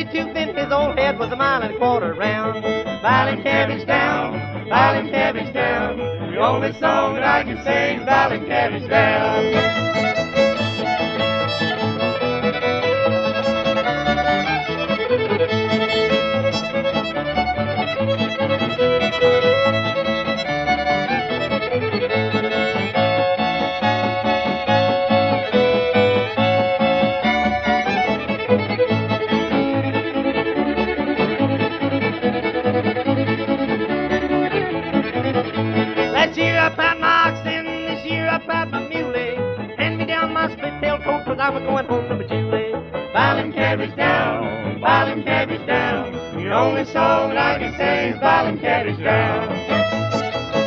be too thin, his old head was a mile and a quarter round. Violin Cabbage down, Violin Cabbage down. The only song that I can sing is Violin Cabbage down. Last year I pat my oxen, this year I pat my muley. Hand me down my split tail coat, cause I'm a-going home to my Julie. Violin Cabbage down, Violin Cabbage down. The only song that I can sing is Violin Cabbage down.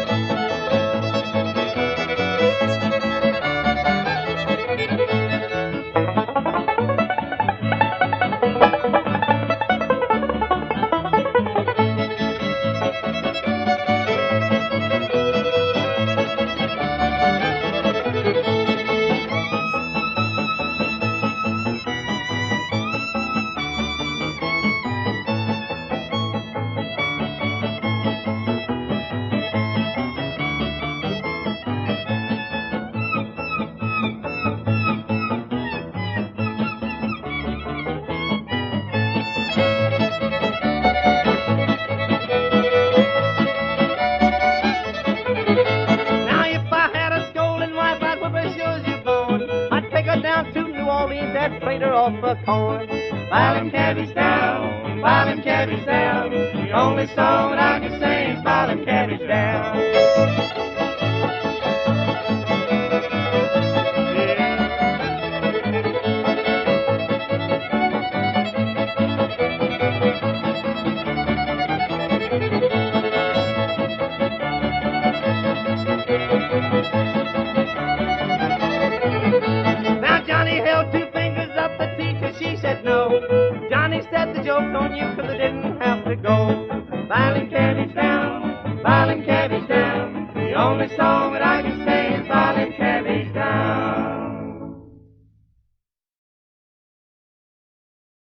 Down to New Orleans and trade her off for corn. Violin Cabbage down, Violin Cabbage down. The only song that I can sing is Violin Cabbage down. Johnny held two fingers up, the teacher, she said no. Johnny said the joke's on you, cause I didn't have to go. Violin Cabbage down, Violin Cabbage down. The only song that